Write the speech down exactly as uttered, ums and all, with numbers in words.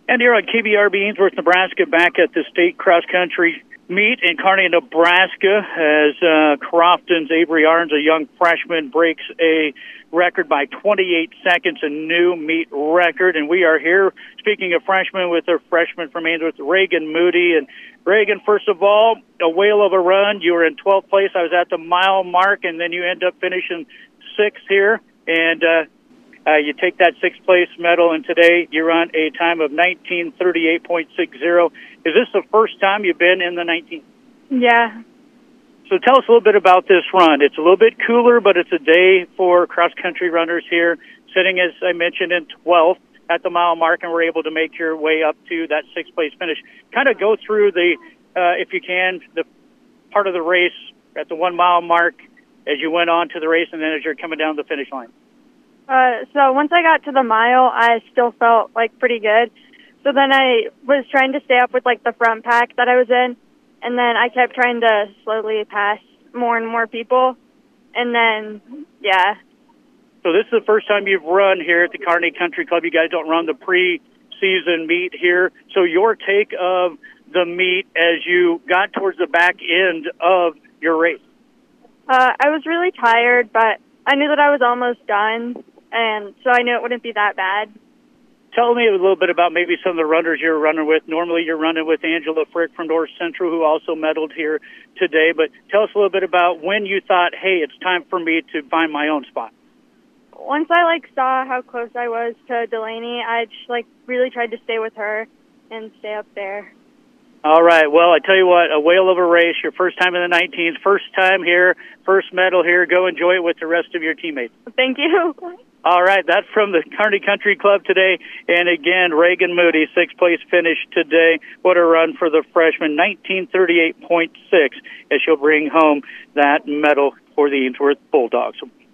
And here on K B R B Ainsworth, Nebraska, back at the state cross-country meet in Kearney, Nebraska, as uh, Crofton's Avery Arns, a young freshman, breaks a record by twenty-eight seconds, a new meet record. And we are here, speaking of freshmen, with a freshman from Ainsworth, Reagan Moody. And Reagan, first of all, a whale of a run. You were in twelfth place. I was at the mile mark, and then you end up finishing sixth here. And uh, uh, you take that sixth-place medal, and today you run a time of nineteen thirty-eight point six zero. Is this the first time you've been in the nineteen? Yeah. So tell us a little bit about this run. It's a little bit cooler, but it's a day for cross-country runners here, sitting, as I mentioned, in twelfth at the mile mark, and were able to make your way up to that sixth-place finish. Kind of go through the, uh, if you can, the part of the race at the one-mile mark as you went on to the race and then as you're coming down the finish line. Uh, so once I got to the mile, I still felt, like, pretty good. So then I was trying to stay up with, like, the front pack that I was in, and then I kept trying to slowly pass more and more people, and then, yeah. So this is the first time you've run here at the Kearney Country Club. You guys don't run the pre-season meet here. So your take of the meet as you got towards the back end of your race? Uh, I was really tired, but I knew that I was almost done, and so I knew it wouldn't be that bad. Tell me a little bit about maybe some of the runners you're running with. Normally you're running with Angela Frick from North Central, who also medaled here today. But tell us a little bit about when you thought, hey, it's time for me to find my own spot. Once I, like, saw how close I was to Delaney, I just, like, really tried to stay with her and stay up there. All right. Well, I tell you what, a whale of a race. Your first time in the nineteens, first time here, first medal here. Go enjoy it with the rest of your teammates. Thank you. All right, that's from the Kearney Country Club today. And again, Reagan Moody, sixth place finish today. What a run for the freshman, nineteen thirty-eight point six, as she'll bring home that medal for the Ainsworth Bulldogs.